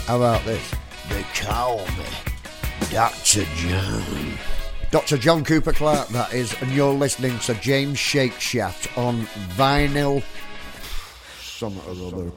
How about this? They call me Dr. John. Dr. John Cooper Clarke, that is, and you're listening to James Shakeshaft on vinyl. Some or other.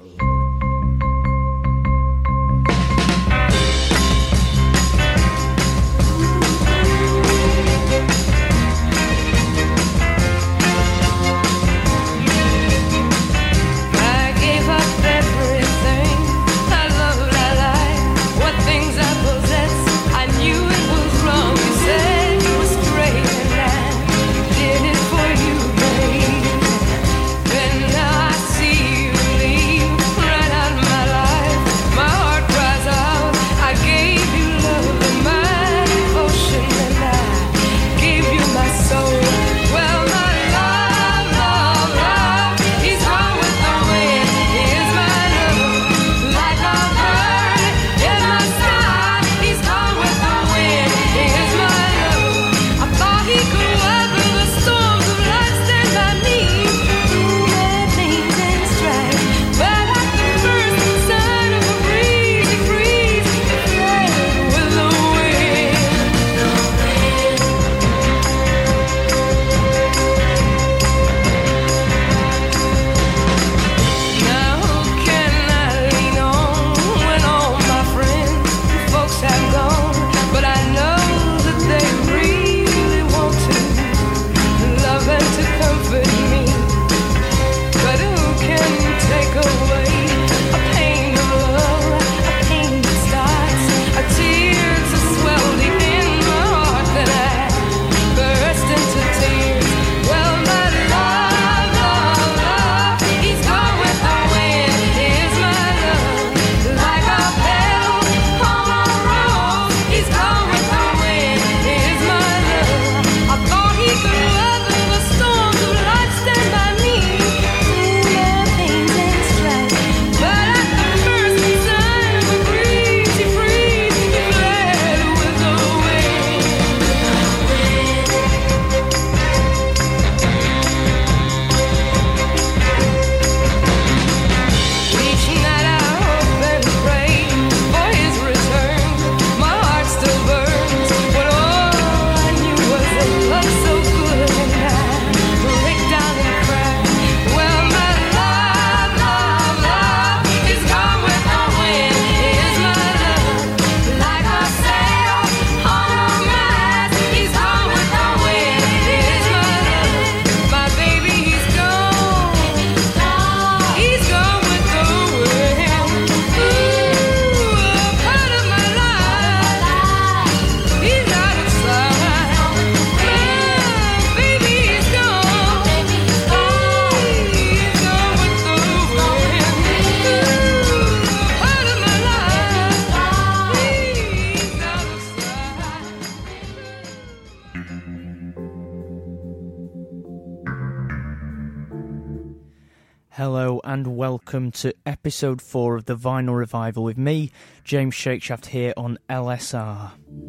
Hello and welcome to episode 4 of the Vinyl Revival with me, James Shakeshaft, here on LSR.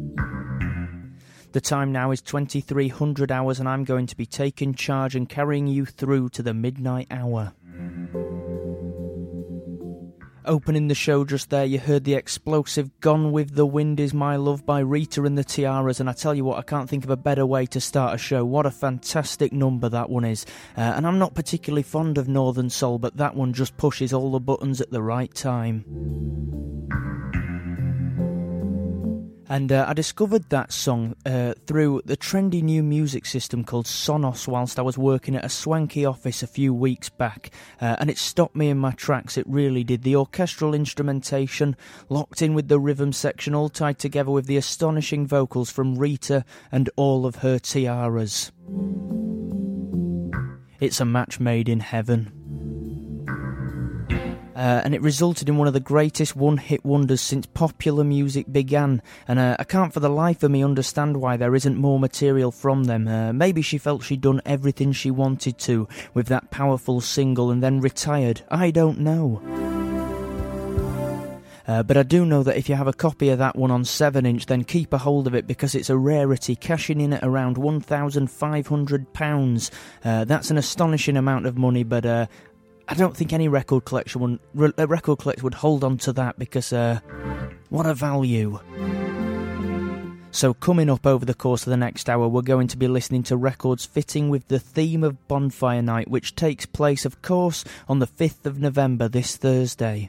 The time now is 2300 hours and I'm going to be taking charge and carrying you through to the midnight hour. Opening the show just there, you heard the explosive Gone With The Wind Is My Love by Rita and the Tiaras, and I tell you what, I can't think of a better way to start a show. What a fantastic number that one is. And I'm not particularly fond of Northern Soul, but that one just pushes all the buttons at the right time. And I discovered that song through the trendy new music system called Sonos whilst I was working at a swanky office a few weeks back. And it stopped me in my tracks, it really did. The orchestral instrumentation, locked in with the rhythm section, all tied together with the astonishing vocals from Rita and all of her tiaras. It's a match made in heaven. And it resulted in one of the greatest one-hit wonders since popular music began, and I can't for the life of me understand why there isn't more material from them. Maybe she felt she'd done everything she wanted to with that powerful single and then retired. I don't know. But I do know that if you have a copy of that one on 7-inch, then keep a hold of it because it's a rarity, cashing in at around £1,500. That's an astonishing amount of money, but I don't think any record collector would hold on to that because What a value. So coming up over the course of the next hour, we're going to be listening to records fitting with the theme of Bonfire Night, which takes place, of course, on the 5th of November, this Thursday.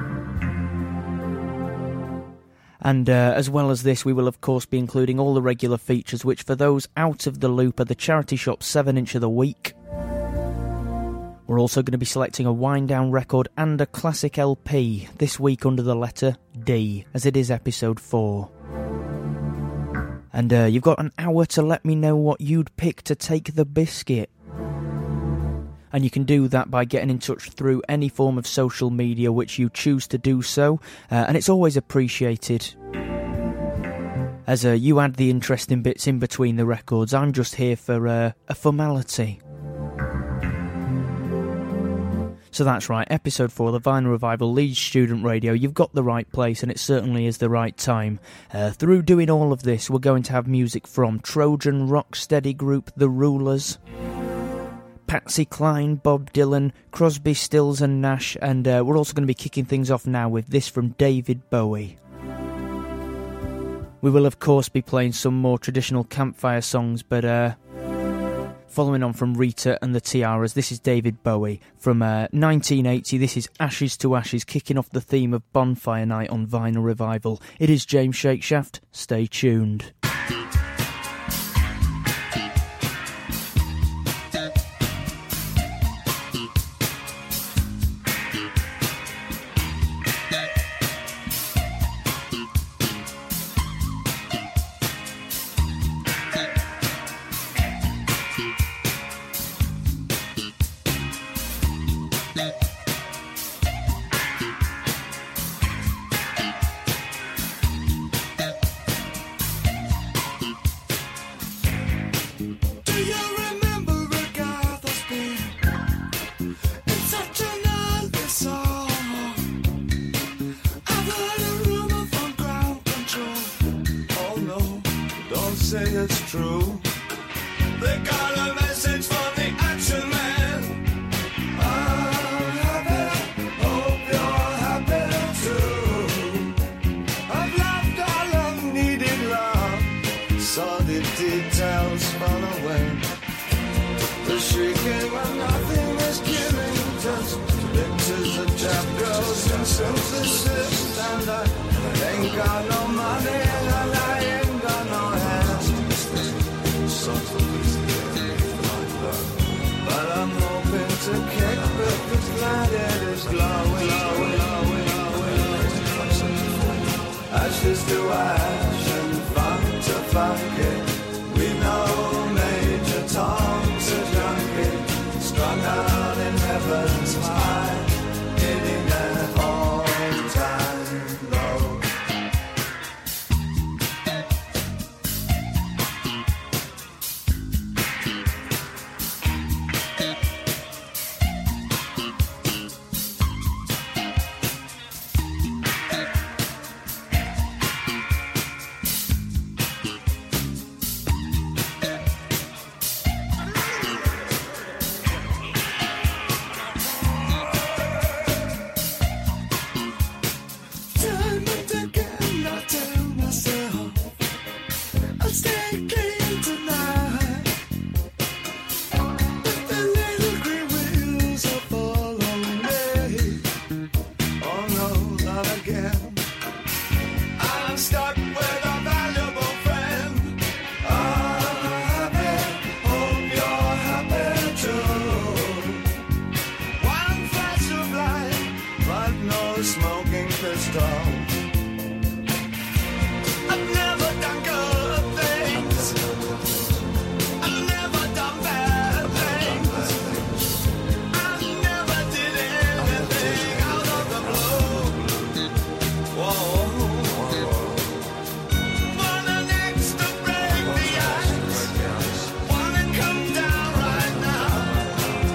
And as well as this, we will of course be including all the regular features, which for those out of the loop are the Charity Shop 7-inch of the week. We're also going to be selecting a wind-down record and a classic LP, this week under the letter D, as it is episode 4. And you've got an hour to let me know what you'd pick to take the biscuit. And you can do that by getting in touch through any form of social media which you choose to do so, and it's always appreciated. As you add the interesting bits in between the records, I'm just here for a formality. So that's right, episode 4, the Vinyl Revival, Leeds Student Radio. You've got the right place, and it certainly is the right time. Through doing all of this, we're going to have music from Trojan rocksteady group The Rulers, Patsy Cline, Bob Dylan, Crosby, Stills and Nash, and we're also going to be kicking things off now with this from David Bowie. We will of course be playing some more traditional campfire songs, but following on from Rita and the Tiaras, this is David Bowie from 1980. This is Ashes to Ashes, kicking off the theme of Bonfire Night on Vinyl Revival. It is James Shakeshaft. Stay tuned.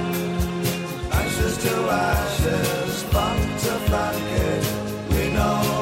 Ashes to ashes, fun to flank it. We know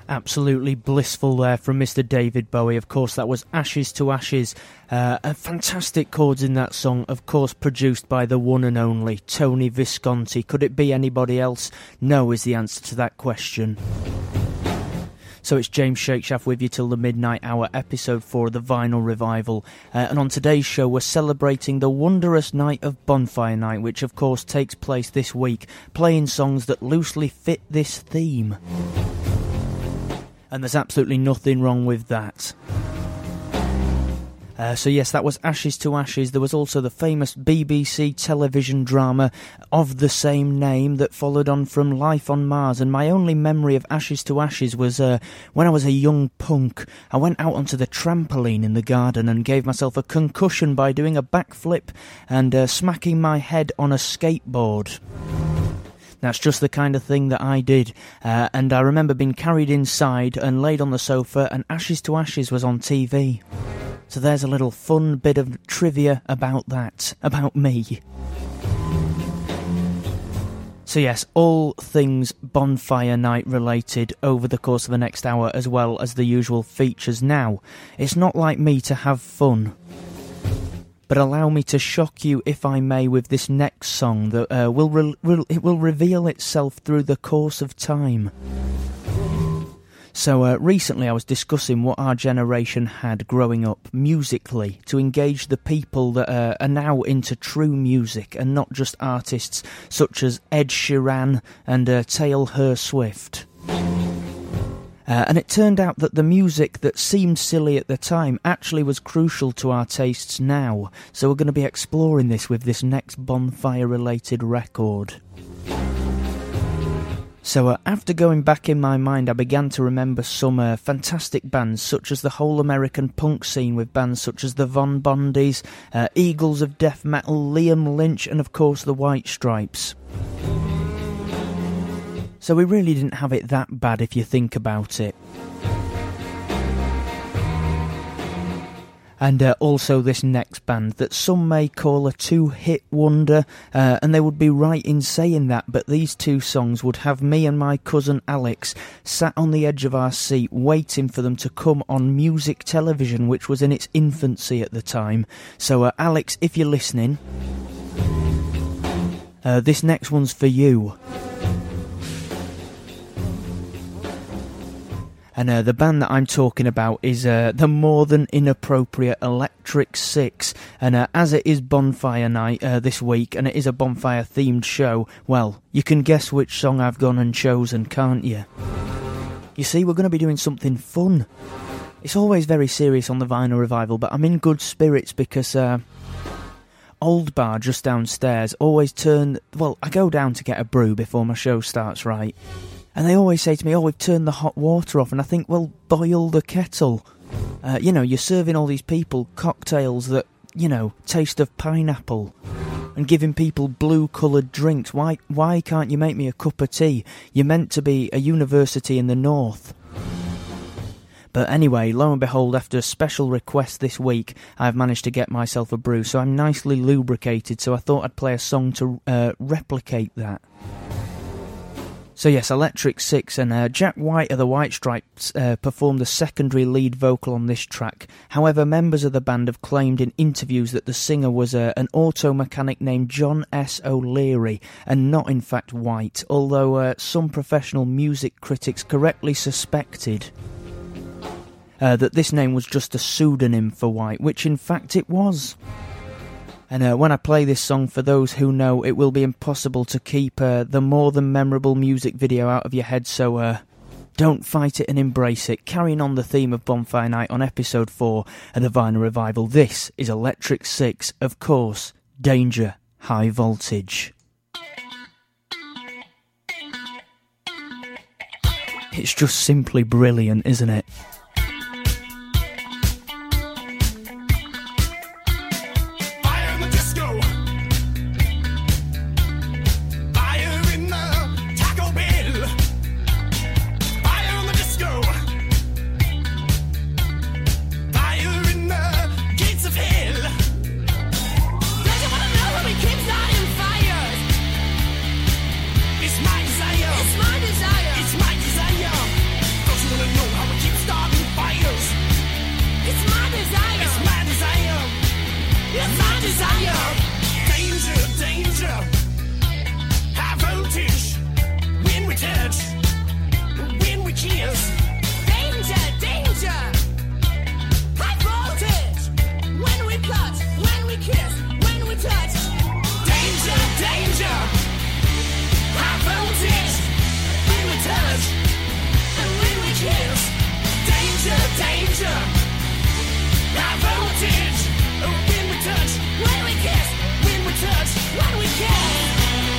Absolutely blissful there from Mr. David Bowie. Of course, that was Ashes to Ashes. Fantastic chords in that song, of course, produced by the one and only Tony Visconti. Could it be anybody else? No is the answer to that question. So it's James Shakeshaft with you till the midnight hour, episode 4 of the Vinyl Revival. And on today's show, we're celebrating the wondrous night of Bonfire Night, which of course takes place this week, playing songs that loosely fit this theme. And there's absolutely nothing wrong with that. So yes, that was Ashes to Ashes. There was also the famous BBC television drama of the same name that followed on from Life on Mars, and my only memory of Ashes to Ashes was when I was a young punk. I went out onto the trampoline in the garden and gave myself a concussion by doing a backflip and smacking my head on a skateboard. That's just the kind of thing that I did, and I remember being carried inside and laid on the sofa, and Ashes to Ashes was on TV. So there's a little fun bit of trivia about that, about me. So yes, all things Bonfire Night related over the course of the next hour, as well as the usual features. Now, it's not like me to have fun, but allow me to shock you, if I may, with this next song that will reveal itself through the course of time. So recently I was discussing what our generation had growing up musically to engage the people that are now into true music and not just artists such as Ed Sheeran and Taylor Swift. And it turned out that the music that seemed silly at the time actually was crucial to our tastes now. So we're going to be exploring this with this next Bonfire-related record. So after going back in my mind, I began to remember some fantastic bands such as the whole American punk scene, with bands such as the Von Bondies, Eagles of Death Metal, Liam Lynch, and of course the White Stripes. So we really didn't have it that bad if you think about it. And also this next band that some may call a two-hit wonder, and they would be right in saying that, but these two songs would have me and my cousin Alex sat on the edge of our seat waiting for them to come on music television, which was in its infancy at the time. So Alex, if you're listening, this next one's for you. And the band that I'm talking about is the more than inappropriate Electric Six. And as it is Bonfire Night this week, and it is a bonfire-themed show, well, you can guess which song I've gone and chosen, can't you? You see, we're going to be doing something fun. It's always very serious on the Vinyl Revival, but I'm in good spirits because Old Bar just downstairs always I go down to get a brew before my show starts, right? And they always say to me, we've turned the hot water off. And I think, well, boil the kettle. You're serving all these people cocktails that, taste of pineapple. And giving people blue-coloured drinks. Why can't you make me a cup of tea? You're meant to be a university in the north. But anyway, lo and behold, after a special request this week, I've managed to get myself a brew. So I'm nicely lubricated, so I thought I'd play a song to replicate that. So yes, Electric Six and Jack White of the White Stripes performed the secondary lead vocal on this track. However, members of the band have claimed in interviews that the singer was an auto mechanic named John S. O'Leary and not in fact White, although some professional music critics correctly suspected that this name was just a pseudonym for White, which in fact it was. And when I play this song, for those who know, it will be impossible to keep the more than memorable music video out of your head, so don't fight it and embrace it. Carrying on the theme of Bonfire Night on episode 4 of the Vinyl Revival, this is Electric Six, of course, Danger, High Voltage. It's just simply brilliant, isn't it? It's my desire. Don't you wanna desire. Danger, danger. High voltage. When we touch. When we kiss. Danger, danger. High voltage. When we touch. When we kiss. When we touch. Danger, danger. High voltage. When we touch. And when we kiss. Danger, danger. High voltage. When we touch. When we kiss. When we touch. When we kiss.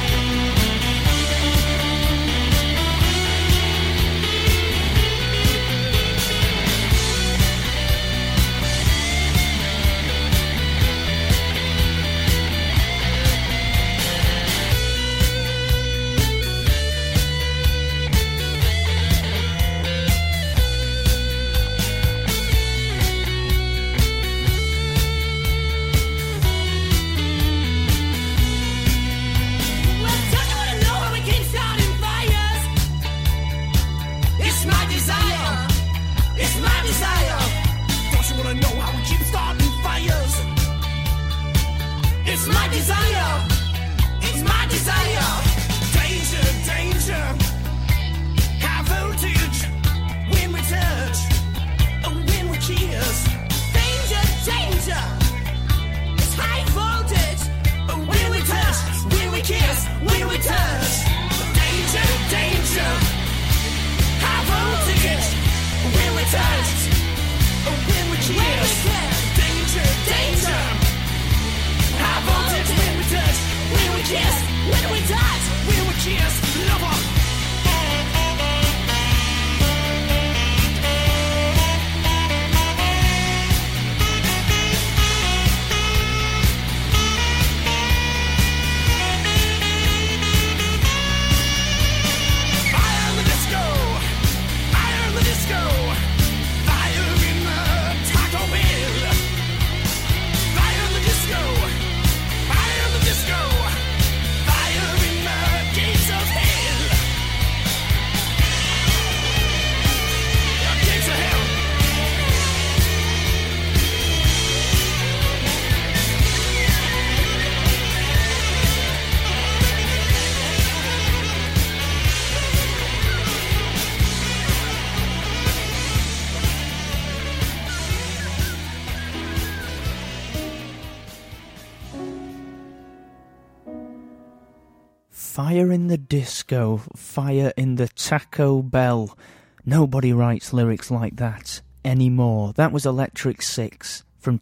Fire in the disco, fire in the Taco Bell. Nobody writes lyrics like that anymore. That was Electric Six from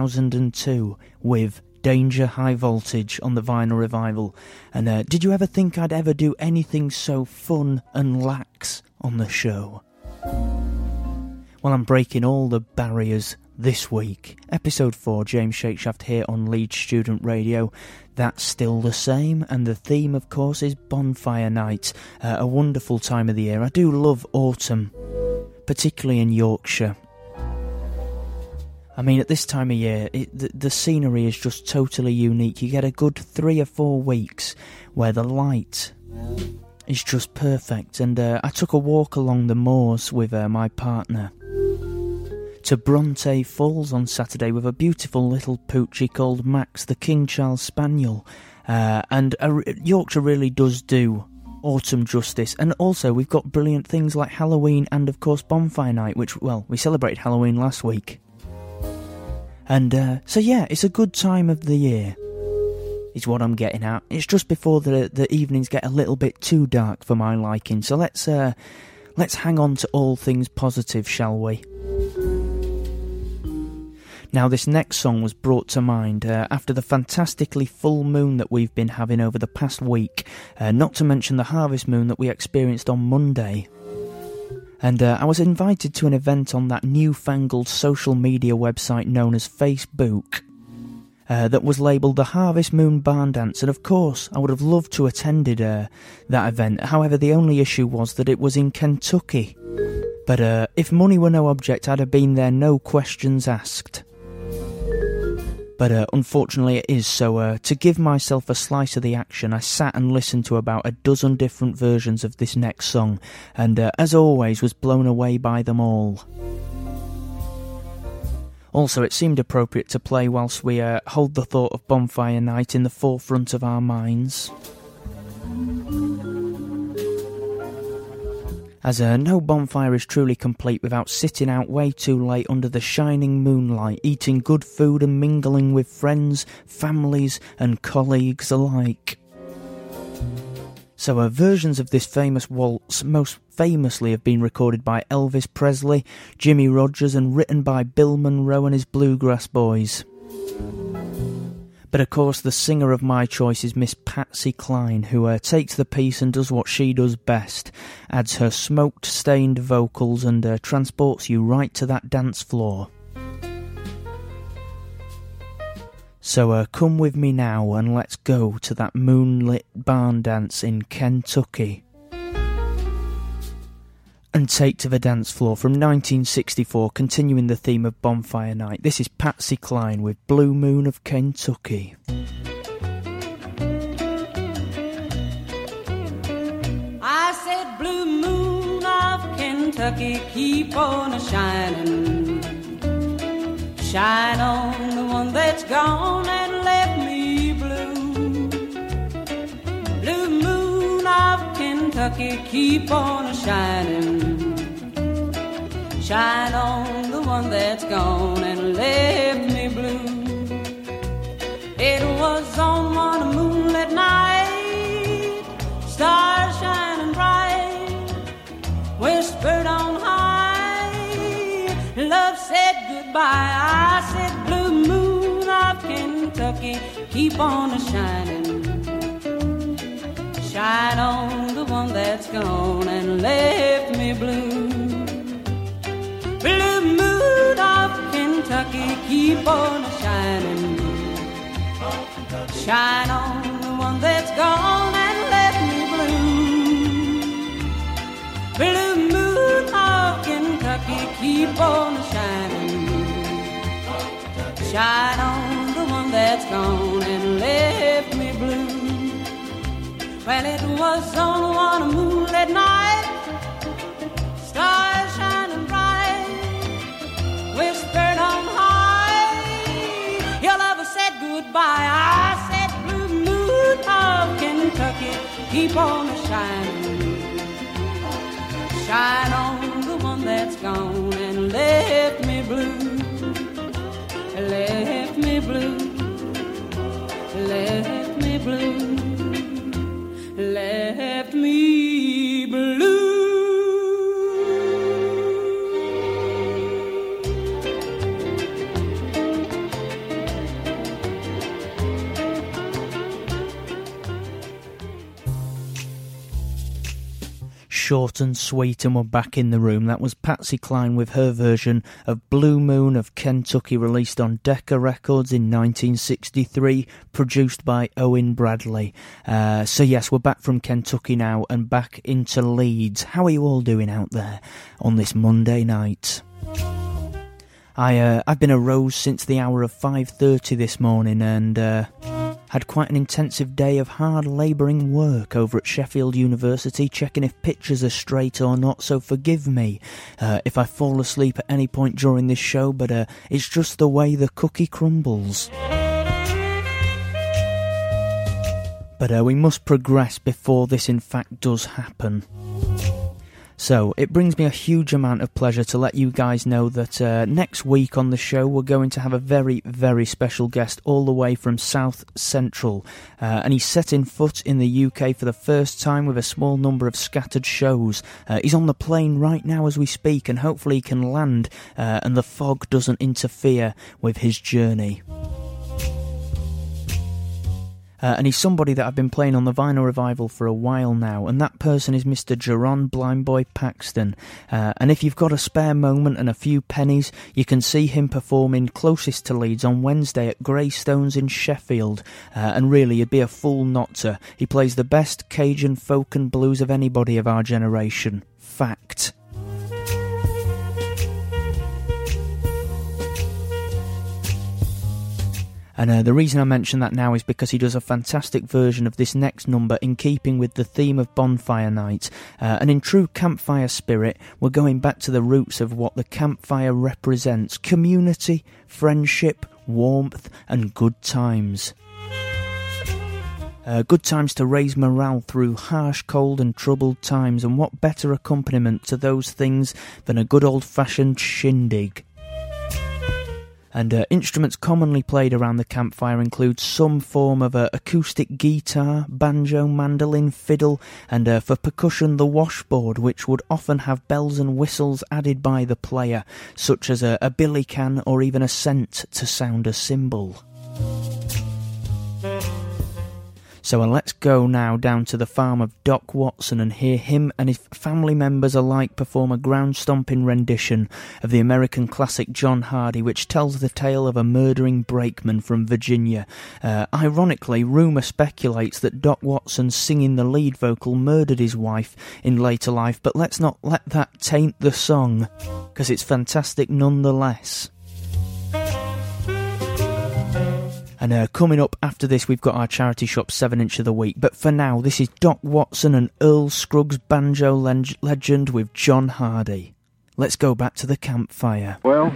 2002 with Danger High Voltage on the Vinyl Revival. And did you ever think I'd ever do anything so fun and lax on the show? Well, I'm breaking all the barriers this week. Episode 4, James Shakeshaft here on Leeds Student Radio. That's still the same, and the theme, of course, is Bonfire Night, a wonderful time of the year. I do love autumn, particularly in Yorkshire. I mean, at this time of year, the scenery is just totally unique. You get a good 3 or 4 weeks where the light is just perfect, and I took a walk along the moors with my partner to Bronte Falls on Saturday with a beautiful little poochie called Max, the King Charles Spaniel. And Yorkshire really does do autumn justice. And also we've got brilliant things like Halloween and, of course, Bonfire Night, which, well, we celebrated Halloween last week. And so, yeah, it's a good time of the year, is what I'm getting at. It's just before the evenings get a little bit too dark for my liking. So let's hang on to all things positive, shall we? Now, this next song was brought to mind after the fantastically full moon that we've been having over the past week, not to mention the harvest moon that we experienced on Monday. And I was invited to an event on that newfangled social media website known as Facebook that was labelled the Harvest Moon Barn Dance, and of course I would have loved to have attended that event. However, the only issue was that it was in Kentucky. But if money were no object, I'd have been there, no questions asked. But unfortunately it is, so to give myself a slice of the action, I sat and listened to about a dozen different versions of this next song, and as always was blown away by them all. Also, it seemed appropriate to play whilst we hold the thought of Bonfire Night in the forefront of our minds. As no bonfire is truly complete without sitting out way too late under the shining moonlight, eating good food and mingling with friends, families and colleagues alike. So versions of this famous waltz most famously have been recorded by Elvis Presley, Jimmy Rogers and written by Bill Monroe and his Bluegrass Boys. But of course the singer of my choice is Miss Patsy Cline, who takes the piece and does what she does best, adds her smoke-stained vocals and transports you right to that dance floor. So come with me now and let's go to that moonlit barn dance in Kentucky. And take to the dance floor from 1964, continuing the theme of Bonfire Night. This is Patsy Cline with Blue Moon of Kentucky. I said, blue moon of Kentucky, keep on a-shining. Shine on the one that's gone and left me blue. Blue moon of Kentucky, keep on a-shining. Shine on the one that's gone and left me blue. It was on one moonlit night, stars shining bright, whispered on high, love said goodbye. I said, blue moon of Kentucky, keep on a-shining. Shine on the one that's gone and left me blue. Blue moon of Kentucky, keep on a-shining. Shine on the one that's gone and left me blue. Blue moon of Kentucky, keep on a-shining. Shine on the one that's gone and left me blue. Well, it was on one moonlit night, stars shining bright, whispered on high, your lover said goodbye. I said, blue moon of Kentucky, keep on a-shining. Shine on the one that's gone and left me blue. Left me blue. Left me blue. Left me blue. Short and sweet, and we're back in the room. That was Patsy Cline with her version of Blue Moon of Kentucky, released on Decca Records in 1963, produced by Owen Bradley. So yes, we're back from Kentucky now and back into Leeds. How are you all doing out there on this Monday night? I've been a rose since the hour of 5:30 this morning and had quite an intensive day of hard labouring work over at Sheffield University, checking if pictures are straight or not, so forgive me if I fall asleep at any point during this show, but it's just the way the cookie crumbles. But we must progress before this in fact does happen. So, it brings me a huge amount of pleasure to let you guys know that next week on the show we're going to have a very, very special guest all the way from South Central. And he's setting foot in the UK for the first time with a small number of scattered shows. He's on the plane right now as we speak, and hopefully he can land and the fog doesn't interfere with his journey. And he's somebody that I've been playing on the Vinyl Revival for a while now, and that person is Mr. Jerron Blindboy Paxton. And if you've got a spare moment and a few pennies, you can see him performing closest to Leeds on Wednesday at Greystones in Sheffield. And really, you'd be a fool not to. He plays the best Cajun folk and blues of anybody of our generation. Fact. And the reason I mention that now is because he does a fantastic version of this next number in keeping with the theme of Bonfire Night. And in true campfire spirit, we're going back to the roots of what the campfire represents: community, friendship, warmth and good times. Good times to raise morale through harsh, cold and troubled times, and what better accompaniment to those things than a good old-fashioned shindig. And instruments commonly played around the campfire include some form of acoustic guitar, banjo, mandolin, fiddle, and for percussion the washboard, which would often have bells and whistles added by the player, such as a billy can or even a cent to sound a cymbal. So let's go now down to the farm of Doc Watson and hear him and his family members alike perform a ground-stomping rendition of the American classic John Hardy, which tells the tale of a murdering brakeman from Virginia. Ironically, rumour speculates that Doc Watson singing the lead vocal murdered his wife in later life, but let's not let that taint the song, because it's fantastic nonetheless. And coming up after this, we've got our charity shop 7-inch of the week. But for now, this is Doc Watson and Earl Scruggs banjo legend with John Hardy. Let's go back to the campfire. Well,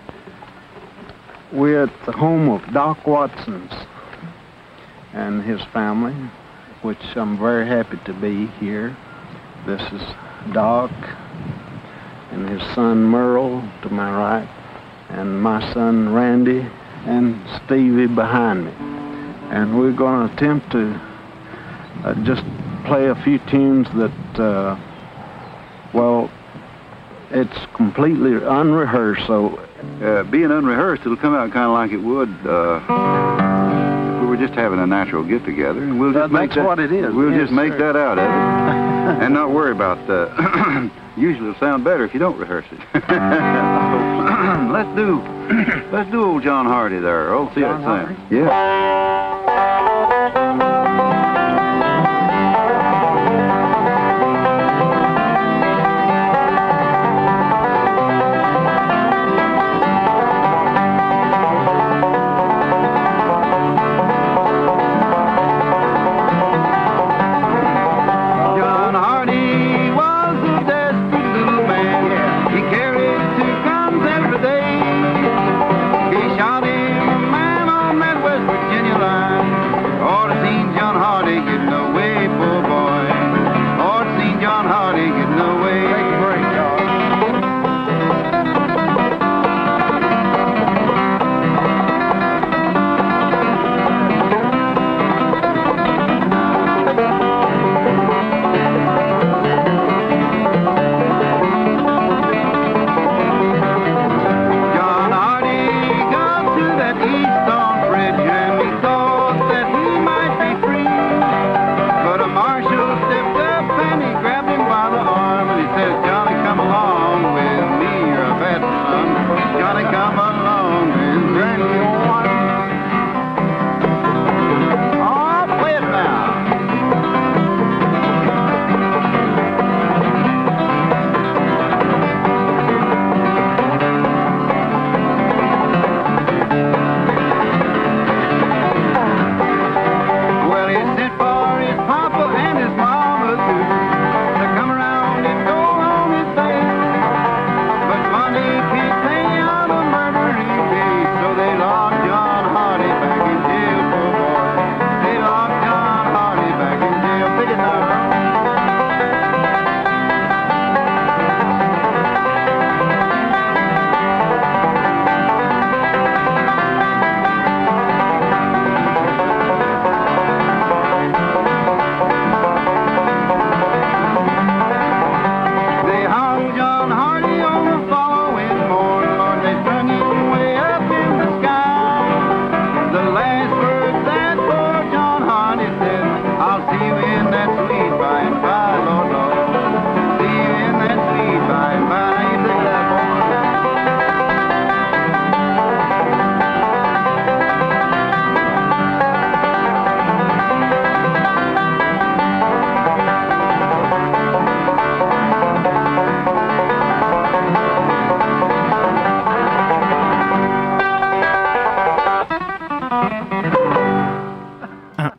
we're at the home of Doc Watson's and his family, which I'm very happy to be here. This is Doc and his son Merle to my right, and my son Randy, and Stevie behind me. And we're going to attempt to just play a few tunes that, well, it's completely unrehearsed, so being unrehearsed, it'll come out kind of like it would if we were just having a natural get-together. And we'll just that's what it is. We'll yes, just make that out of it and not worry about usually it'll sound better if you don't rehearse it. Let's do old John Hardy there. Oh, see John that Hardy? sound? Yeah. Virginia line.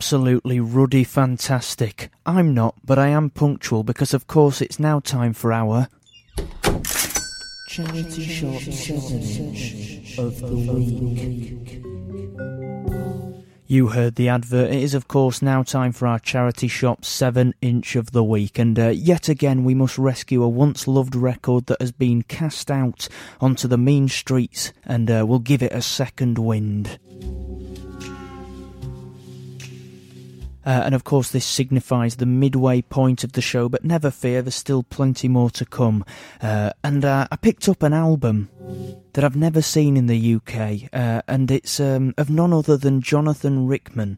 absolutely ruddy fantastic. I'm not, but I am punctual because of course it's now time for our Charity Shop 7-inch of the week. You heard the advert. It is of course now time for our Charity Shop 7-inch of the week, and yet again we must rescue a once loved record that has been cast out onto the mean streets, and we'll give it a second wind. And of course this signifies the midway point of the show, but never fear, there's still plenty more to come. And I picked up an album that I've never seen in the UK, and it's of none other than Jonathan Richman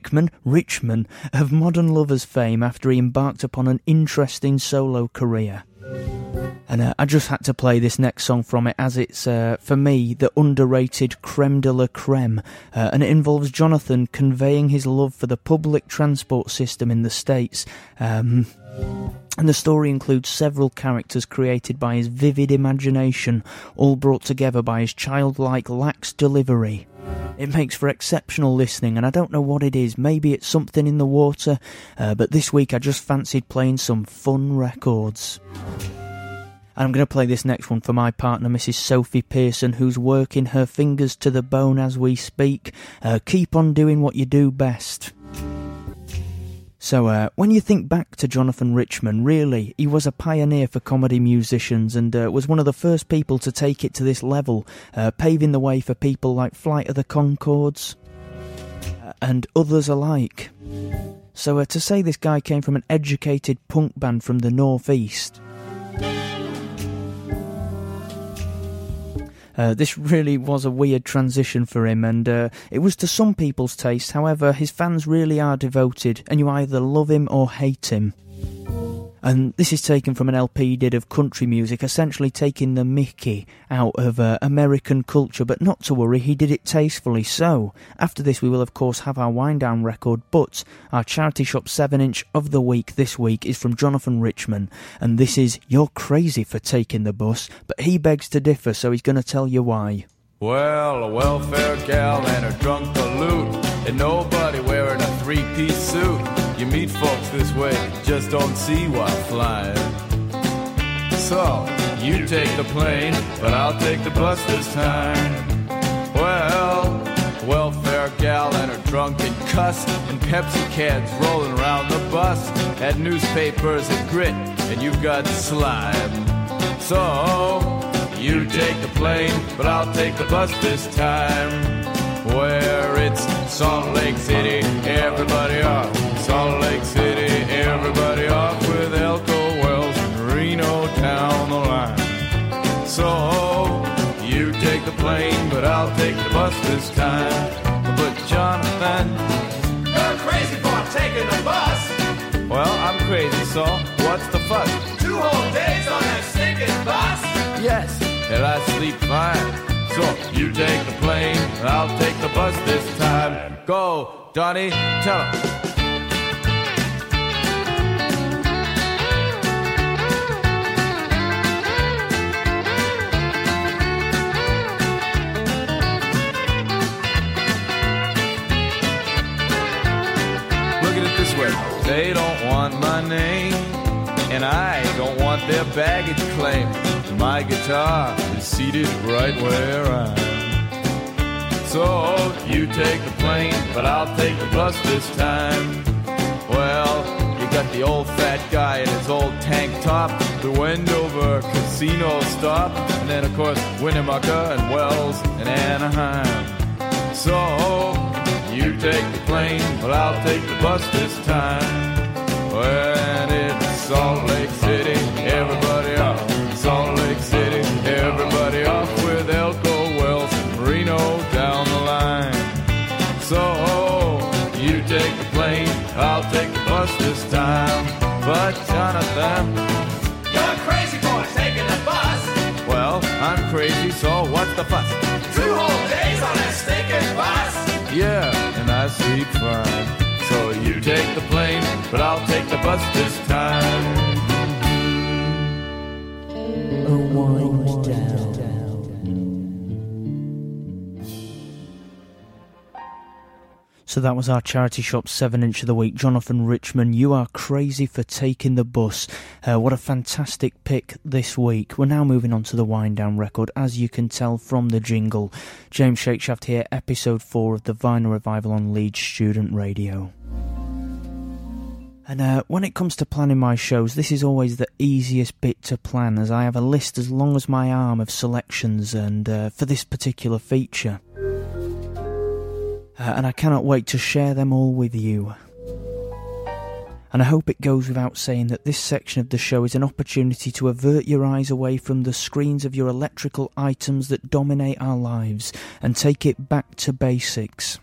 of Modern Lovers fame after he embarked upon an interesting solo career. And I just had to play this next song from it, as it's, for me, the underrated creme de la creme. And it involves Jonathan conveying his love for the public transport system in the States. And the story includes several characters created by his vivid imagination, all brought together by his childlike lax delivery. It makes for exceptional listening, and I don't know what it is. Maybe it's something in the water, but this week I just fancied playing some fun records. I'm going to play this next one for my partner, Mrs. Sophie Pearson, who's working her fingers to the bone as we speak. Keep on doing what you do best. So, when you think back to Jonathan Richman, really, he was a pioneer for comedy musicians and was one of the first people to take it to this level, paving the way for people like Flight of the Conchords and others alike. So, to say this guy came from an educated punk band from the northeast, this really was a weird transition for him, and it was to some people's taste. However, his fans really are devoted, and you either love him or hate him. And this is taken from an LP he did of country music, essentially taking the mickey out of American culture, but not to worry, he did it tastefully. So, after this we will of course have our wind down record, but our Charity Shop 7-inch of the week this week is from Jonathan Richman, and this is You're Crazy for Taking the Bus, but he begs to differ, so he's going to tell you why. Well, a welfare gal and a drunk galoot, and nobody wearing a three-piece suit. You meet folks this way, just don't see while flying. So, you take the plane, but I'll take the bus this time. Well, welfare gal and her drunken cuss, and Pepsi cans rolling around the bus. Add newspapers and grit, and you've got slime. So, you take the plane, but I'll take the bus this time. Where it's Salt Lake City, everybody off. Salt Lake City, everybody off, with Elko, Wells, and Reno down the line. So, you take the plane, but I'll take the bus this time. But Jonathan, You're crazy for taking the bus. well, I'm crazy, so what's the fuss? 2 whole days on that stinking bus. Yes, and I sleep fine. So, you take the plane, and I'll take the bus this time. Go, Donnie, tell him. Look at it this way. They don't want my name, and I don't want their baggage claim. My guitar is seated right where I am. So you take the plane, but I'll take the bus this time. Well, you got the old fat guy in his old tank top, the Wendover casino stop, and then of course Winnemucca and Wells and Anaheim. So you take the plane, but I'll take the bus this time. When it's Salt Lake City, everybody off. Salt Lake City, everybody off, with Elko, Wells, and Reno down the line. So, you take the plane, I'll take the bus this time. But Jonathan, You're crazy for taking the bus. well, I'm crazy, so what's the fuss? 2 whole days on that stinking bus. Yeah, and I sleep fine. So you take the plane, but I'll take the bus this time. A wind down. So So that was our Charity Shop 7-inch of the week. Jonathan Richman, You Are Crazy for Taking the Bus. What a fantastic pick this week. We're now moving on to the wind down record, as you can tell from the jingle. James Shakeshaft here, episode 4 of the Vinyl Revival on Leeds Student Radio. And when it comes to planning my shows, this is always the easiest bit to plan, as I have a list as long as my arm of selections and for this particular feature. And I cannot wait to share them all with you. And I hope it goes without saying that this section of the show is an opportunity to avert your eyes away from the screens of your electrical items that dominate our lives and take it back to basics.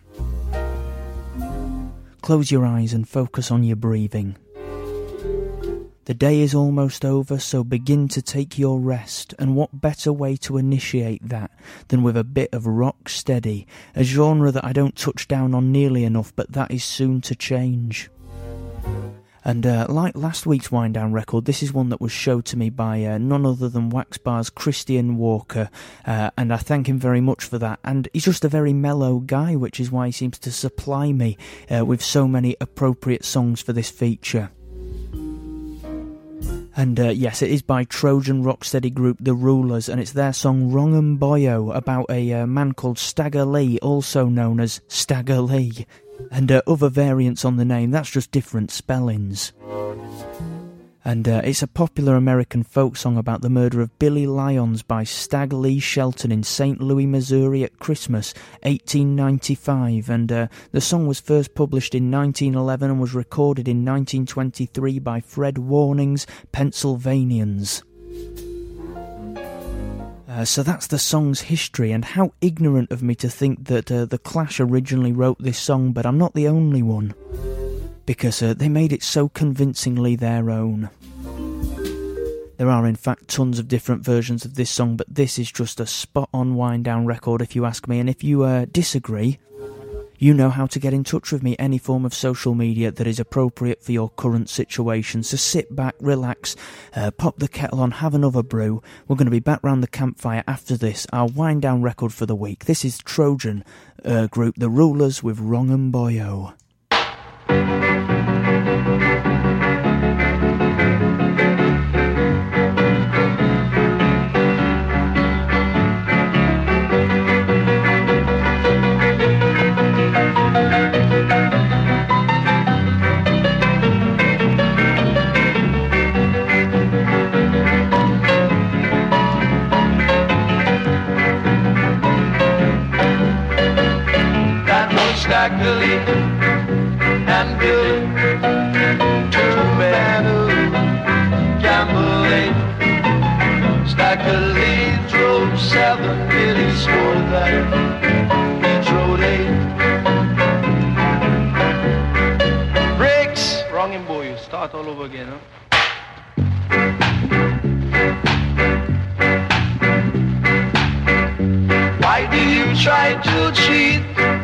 Close your eyes and focus on your breathing. The day is almost over, so begin to take your rest, and what better way to initiate that than with a bit of rock steady, a genre that I don't touch down on nearly enough, but that is soon to change. And like last week's wind down record, this is one that was showed to me by none other than Waxbar's Christian Walker, and I thank him very much for that. And he's just a very mellow guy, which is why he seems to supply me with so many appropriate songs for this feature. And yes, it is by Trojan rocksteady group The Rulers, and it's their song Wrong'em Boyo, about a man called Stagger Lee, also known as Stagger Lee, and other variants on the name. That's just different spellings. And it's a popular American folk song about the murder of Billy Lyons by Stag Lee Shelton in St. Louis, Missouri at Christmas, 1895. And the song was first published in 1911 and was recorded in 1923 by Fred Warning's Pennsylvanians. So that's the song's history, and how ignorant of me to think that The Clash originally wrote this song, but I'm not the only one, because they made it so convincingly their own. There are in fact tons of different versions of this song, but this is just a spot-on wind-down record if you ask me, and if you disagree, you know how to get in touch with me, any form of social media that is appropriate for your current situation. So sit back, relax, pop the kettle on, have another brew. We're going to be back round the campfire after this, our wind-down record for the week. This is Trojan group The Rulers with Wrong'em Boyo. Stagger Lee and Billy, two men who gambling. Stagger Lee drove 7, Billy swore that he drove 8. Brakes, Wrong'em Boyo, start all over again, huh? Why do you try to cheat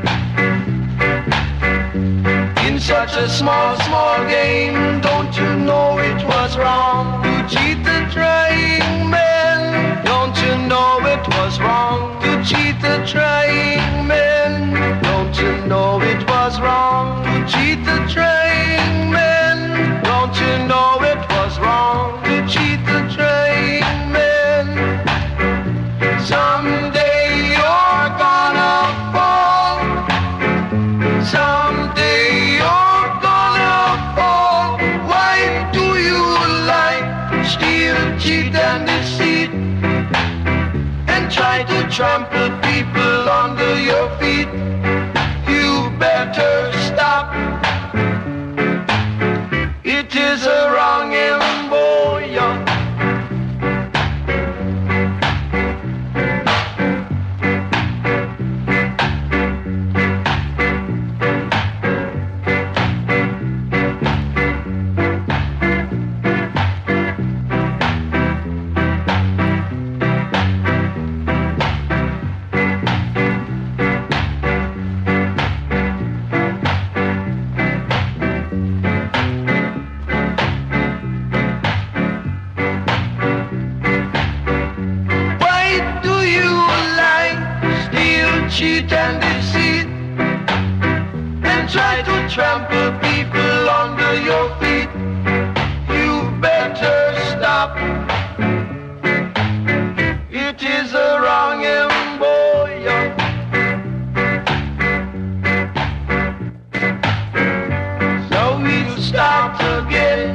in such a small, small game? Don't you know it was wrong to cheat the trying man? Don't you know it was wrong to cheat the trying man? Don't you know it was wrong to cheat the trying man? Don't you know it was wrong to cheat the trying man? Someday you're gonna fall. Someday you're gonna fall. Why do you like steal, cheat and deceit, and try to trample people under your feet? You better stop. It is a Wrong'em Boyo. trample people under your feet. You better stop. It is a wrong embryo. So we'll start again,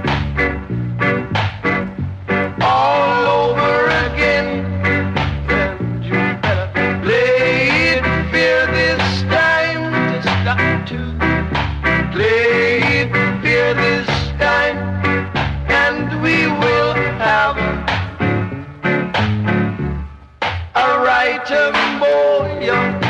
all over again. And you better play it fair this time. Just got to play it fair this time, and we will have a right embryo.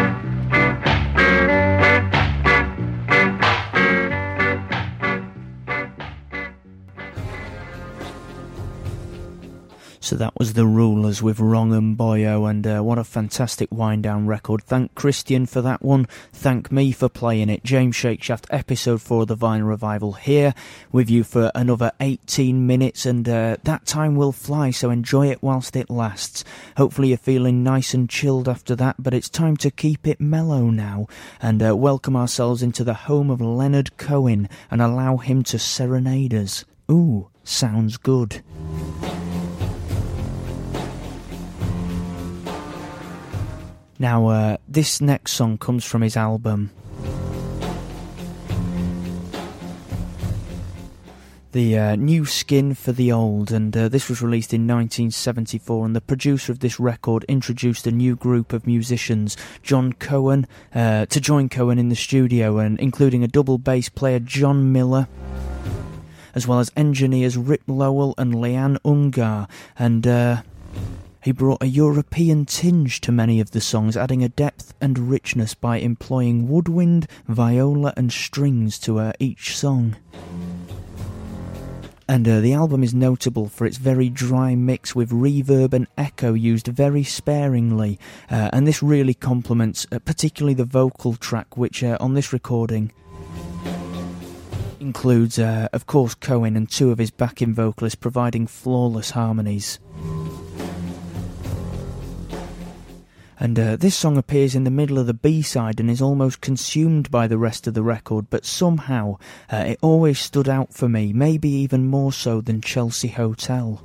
So that was The Rulers with Wrong and Boyo, and what a fantastic wind-down record. Thank Christian for that one, thank me for playing it. James Shakeshaft, episode 4 of the Vinyl Revival, here with you for another 18 minutes, and that time will fly, so enjoy it whilst it lasts. Hopefully you're feeling nice and chilled after that, but it's time to keep it mellow now, and welcome ourselves into the home of Leonard Cohen, and allow him to serenade us. Ooh, sounds good. Now, this next song comes from his album, The New Skin for the Old, and this was released in 1974, and the producer of this record introduced a new group of musicians, John Cohen, to join Cohen in the studio, and including a double bass player, John Miller, as well as engineers Rip Lowell and Leanne Ungar, and he brought a European tinge to many of the songs, adding a depth and richness by employing woodwind, viola and strings to each song. And the album is notable for its very dry mix with reverb and echo used very sparingly, and this really complements particularly the vocal track, which on this recording includes, of course, Cohen and two of his backing vocalists providing flawless harmonies. And this song appears in the middle of the B-side and is almost consumed by the rest of the record, but somehow it always stood out for me, maybe even more so than Chelsea Hotel.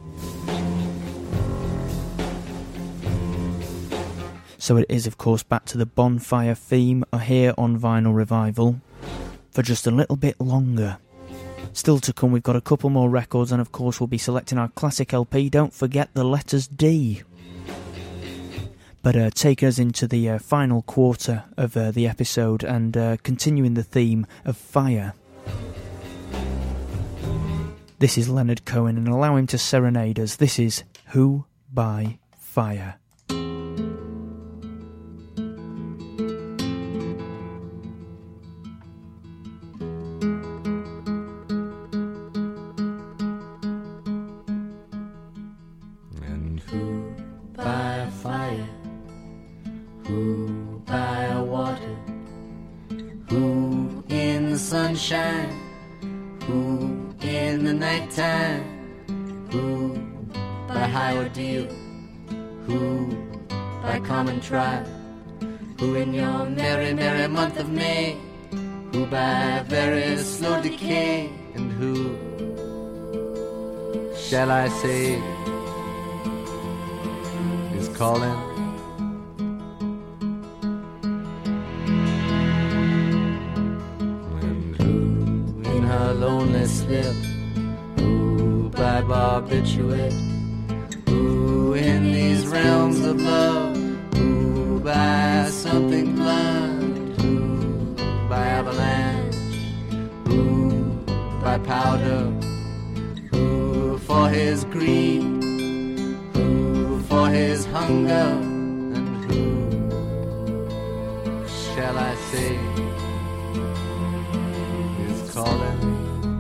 So it is, of course, back to the bonfire theme here on Vinyl Revival for just a little bit longer. Still to come, we've got a couple more records, and of course we'll be selecting our classic LP, don't forget the letters D. But taking us into the final quarter of the episode and continuing the theme of fire. This is Leonard Cohen, and allow him to serenade us. This is Who by Fire. And who by fire? Who by a water? Who in the sunshine? Who in the nighttime? Who by high ordeal? Who by common trial? Who in your merry, merry month of May? Who by very slow decay? And who shall I say is calling? Lonely slip, who by barbiturate, who in these realms of love, who by something blunt, who by avalanche, who by powder, who for his greed, who for his hunger, and who shall I say is calling?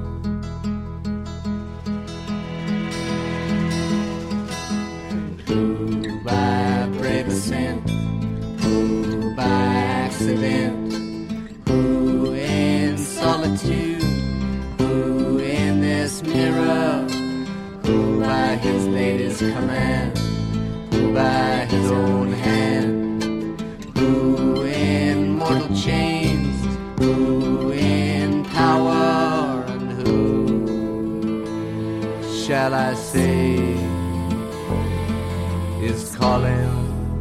Who by accident, who in solitude, who in this mirror, who by his lady's command, who by his own hand, who in mortal chains, who in shall I say is calling?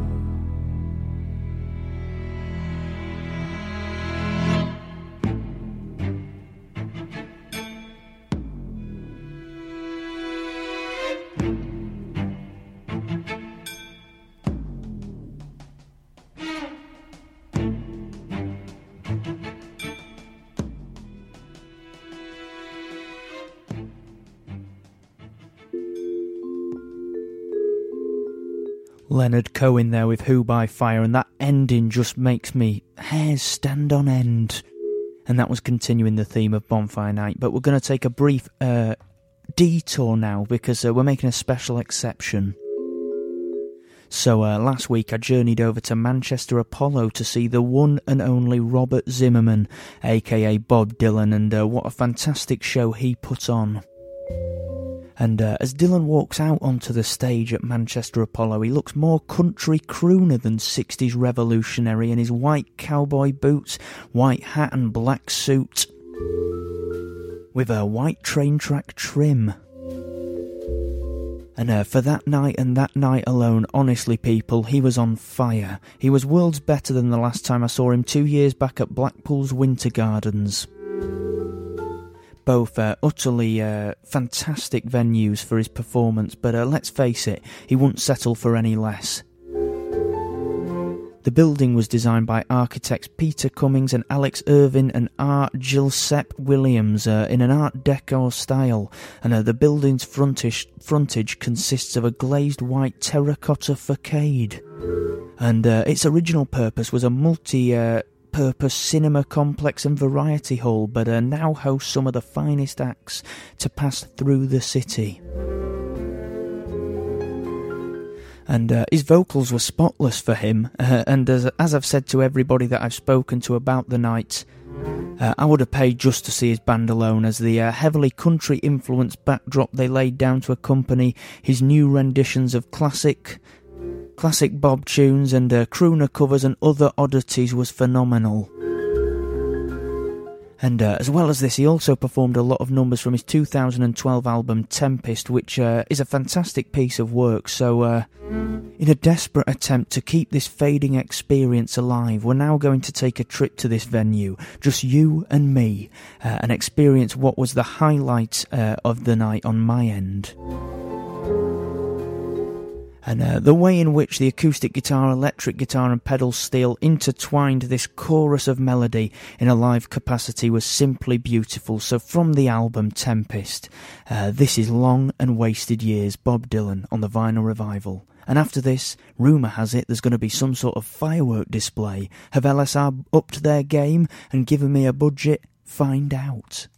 Leonard Cohen there with Who by Fire, and that ending just makes me hairs stand on end. And that was continuing the theme of Bonfire Night, but we're going to take a brief detour now because we're making a special exception. So last week I journeyed over to Manchester Apollo to see the one and only Robert Zimmerman, aka Bob Dylan, and what a fantastic show he put on. And as Dylan walks out onto the stage at Manchester Apollo, he looks more country crooner than 60s revolutionary in his white cowboy boots, white hat and black suit, with a white train track trim. And for that night and that night alone, honestly people, he was on fire. He was worlds better than the last time I saw him 2 years back at Blackpool's Winter Gardens. Both utterly fantastic venues for his performance, but let's face it, he wouldn't settle for any less. The building was designed by architects Peter Cummings and Alex Irvin and R. Gilsep Williams in an Art Deco style, and the building's frontage consists of a glazed white terracotta facade. And its original purpose was a multi-purpose cinema complex and variety hall, but now hosts some of the finest acts to pass through the city. And his vocals were spotless for him, and as I've said to everybody that I've spoken to about the night, I would have paid just to see his band alone, as the heavily country-influenced backdrop they laid down to accompany his new renditions of classic Bob tunes and crooner covers and other oddities was phenomenal. And as well as this, he also performed a lot of numbers from his 2012 album Tempest, which is a fantastic piece of work. So in a desperate attempt to keep this fading experience alive, we're now going to take a trip to this venue, just you and me, and experience what was the highlight of the night on my end. And the way in which the acoustic guitar, electric guitar and pedal steel intertwined this chorus of melody in a live capacity was simply beautiful. So from the album Tempest, this is Long and Wasted Years, Bob Dylan on the Vinyl Revival. And after this, rumour has it there's going to be some sort of firework display. Have LSR upped their game and given me a budget? Find out.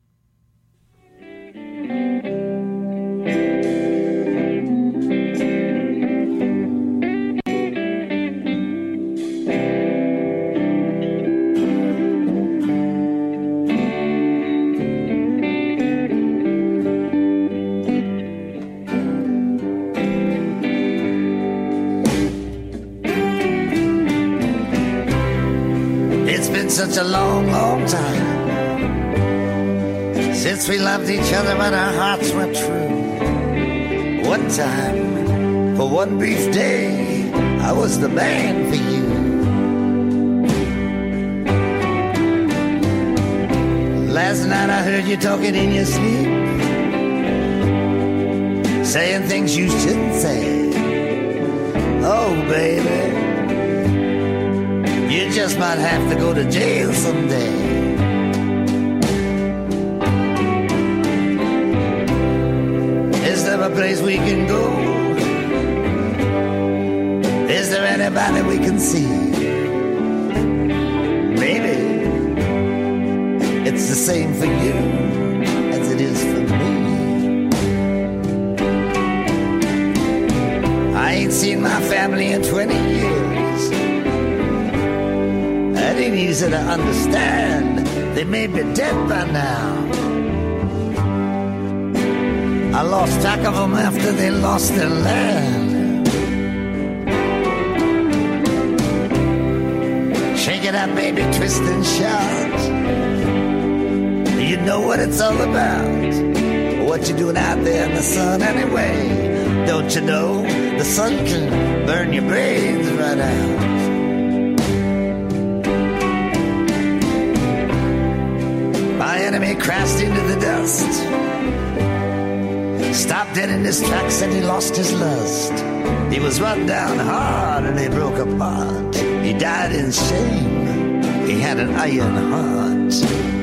Such a long, long time since we loved each other but our hearts were true. One time, for one brief day, I was the man for you. Last night I heard you talking in your sleep, saying things you shouldn't say. Oh, baby, you just might have to go to jail someday. Is there a place we can go? Is there anybody we can see? Maybe it's the same for you as it is for me. I ain't seen my family in 20 years. That ain't easy to understand. They may be dead by now. I lost track of them after they lost their land. Shake it up, baby, twist and shout. You know what it's all about. What you doing out there in the sun anyway? Don't you know the sun can burn your brains right out? My enemy crashed into the dust, stopped dead in his tracks and he lost his lust. He was run down hard and he broke apart. He died in shame, he had an iron heart.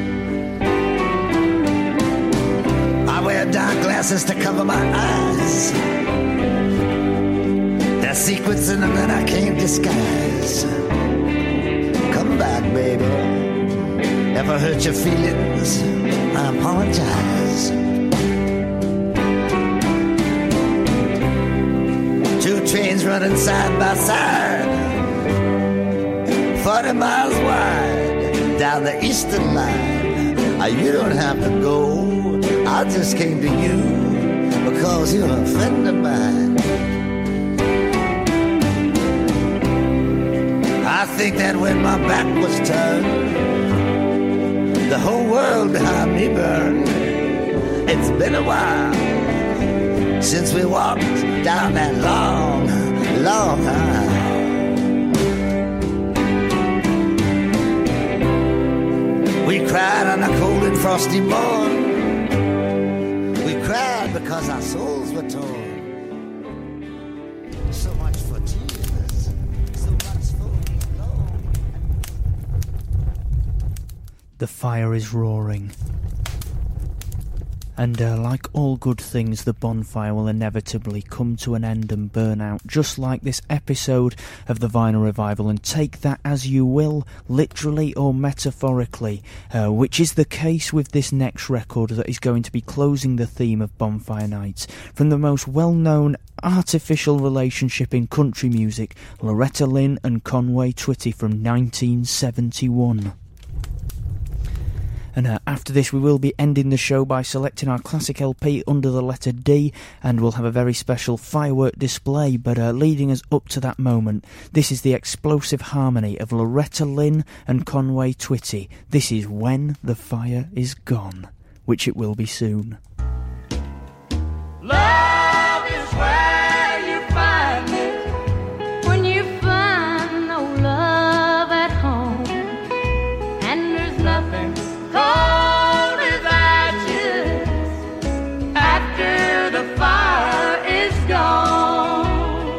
I wear dark glasses to cover my eyes. There's secrets in them that I can't disguise. Come back, baby. If I hurt your feelings, I apologize. Two trains running side by side, 40 miles wide, down the eastern line. You don't have to go, I just came to you because you're a friend of mine. I think that when my back was turned, the whole world behind me burned. It's been a while since we walked down that long, long aisle. We cried on a cold and frosty morn. We cried because our souls were torn. So much for tears, so much for love. The fire is roaring. And like all good things, the bonfire will inevitably come to an end and burn out, just like this episode of the Vinyl Revival. And take that as you will, literally or metaphorically, which is the case with this next record that is going to be closing the theme of Bonfire Nights. From the most well-known artificial relationship in country music, Loretta Lynn and Conway Twitty from 1971. And after this we will be ending the show by selecting our classic LP Under the Letter D, and we'll have a very special firework display. But leading us up to that moment, this is the explosive harmony of Loretta Lynn and Conway Twitty. This is When the Fire Is Gone, which it will be soon. Love is where you find it when you find no love at home, and there's nothing cold as ashes after the fire is gone.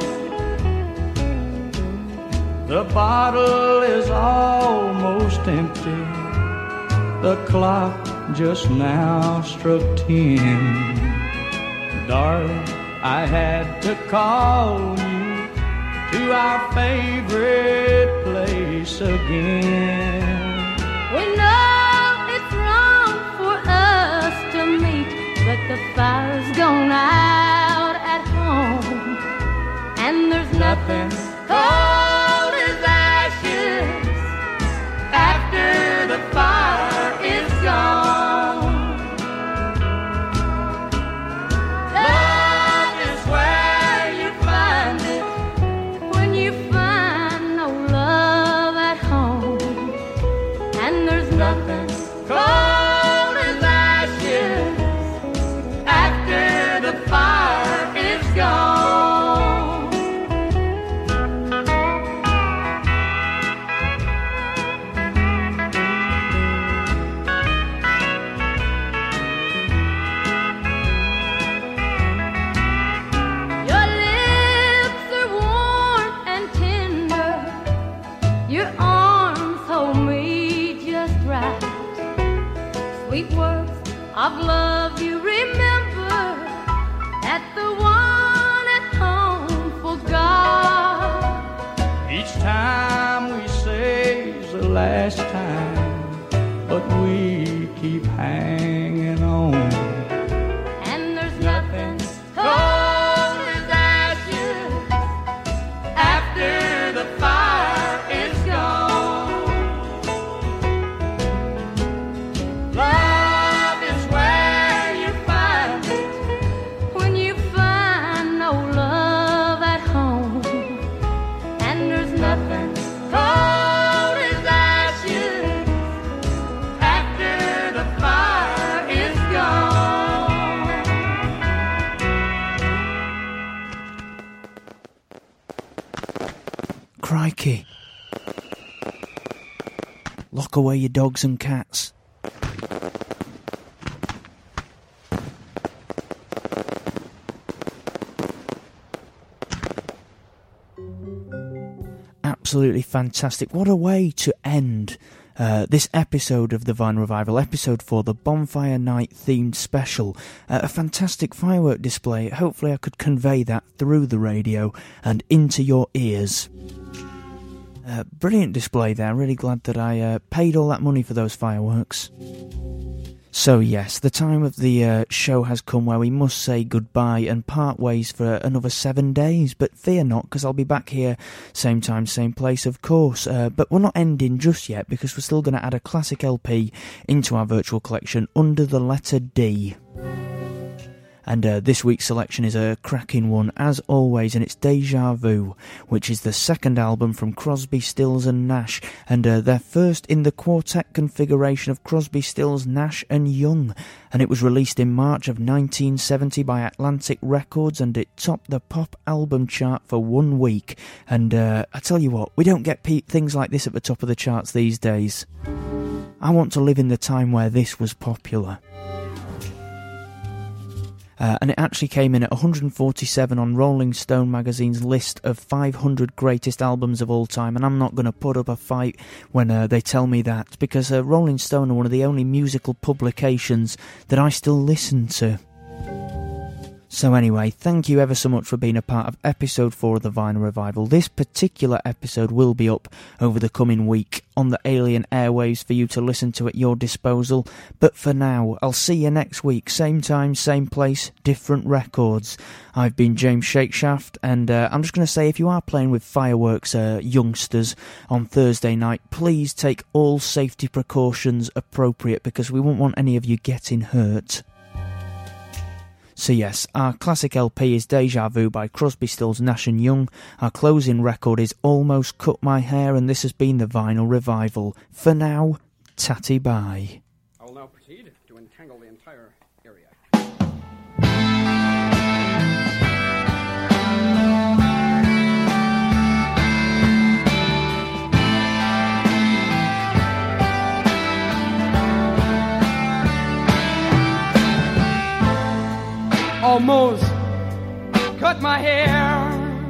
The bottle is almost empty. The clock just now struck 10. Darling, I had to call you to our favorite place again. We know it's wrong for us to meet, but the fire's gone out at home, and there's nothing cold as ashes after the fire is gone. Love is where you find it when you find no love at home, and there's nothing cold as ashes after the fire is gone. Your lips are warm and tender, your arms hold me just right. Sweet words of love you remember that the one at home forgot. Each time we say it's the last time, but we keep hanging on. And there's nothing cold as ashes after the fire is gone. Love is where you find it when you find no love at home, and there's nothing cold as ashes after the fire crikey. Lock away your dogs and cats. Absolutely fantastic. What a way to end this episode of the Vine Revival, episode 4, the Bonfire Night themed special. A fantastic firework display. Hopefully I could convey that through the radio and into your ears. Brilliant display there. Really glad that I paid all that money for those fireworks. So yes, the time of the show has come where we must say goodbye and part ways for another 7 days, but fear not, because I'll be back here same time, same place, of course. But we're not ending just yet, because we're still going to add a classic LP into our virtual collection under the letter D. And this week's selection is a cracking one, as always, and it's Deja Vu, which is the second album from Crosby, Stills and Nash, and their first in the quartet configuration of Crosby, Stills, Nash and Young. And it was released in March of 1970 by Atlantic Records, and it topped the pop album chart for 1 week. And I tell you what, we don't get things like this at the top of the charts these days. I want to live in the time where this was popular. And it actually came in at 147 on Rolling Stone magazine's list of 500 greatest albums of all time, and I'm not going to put up a fight when they tell me that, because Rolling Stone are one of the only musical publications that I still listen to. So anyway, thank you ever so much for being a part of episode 4 of the Vinyl Revival. This particular episode will be up over the coming week on the alien airwaves for you to listen to at your disposal. But for now, I'll see you next week. Same time, same place, different records. I've been James Shakeshaft, and I'm just going to say, if you are playing with fireworks, youngsters, on Thursday night, please take all safety precautions appropriate, because we won't want any of you getting hurt. So yes, our classic LP is Deja Vu by Crosby, Stills, Nash and Young. Our closing record is Almost Cut My Hair, and this has been the Vinyl Revival. For now, tatty bye. I will now proceed to entangle the entire area. Almost cut my hair.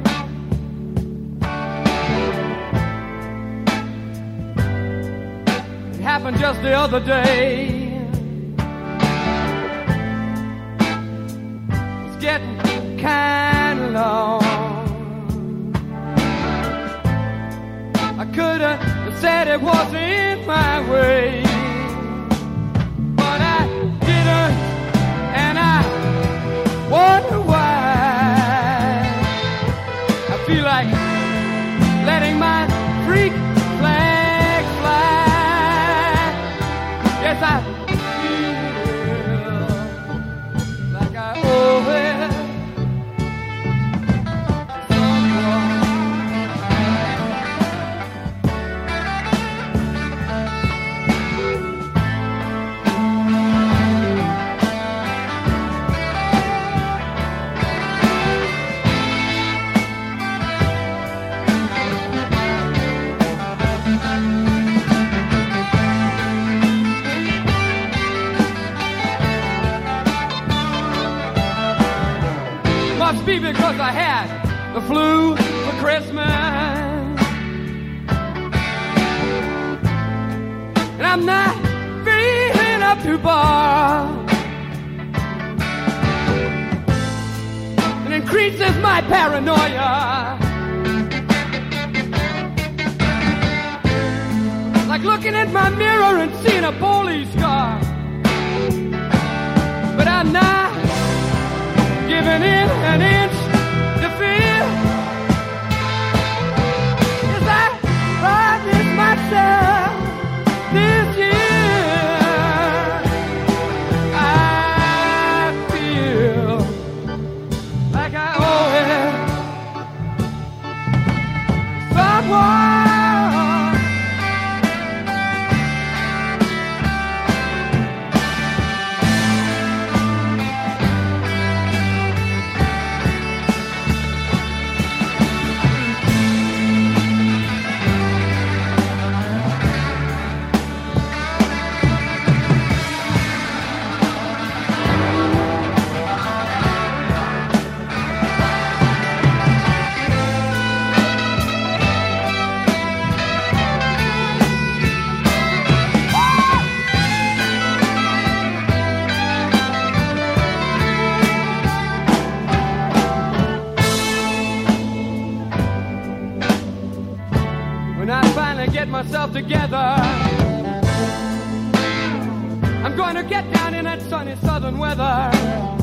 It happened just the other day. It's getting kind of long. I could have said it wasn't my way, but I didn't, and I wonder why. I feel like letting my freak flag fly. Yes, I feel like I owe it. Must be because I had the flu for Christmas, and I'm not feeling up to bar. It increases my paranoia, like looking at my mirror and seeing a police car. But I'm not giving in an inch to fear. Yes, I promised myself this year I feel like I owe it someone. myself together. I'm going to get down in that sunny southern weather.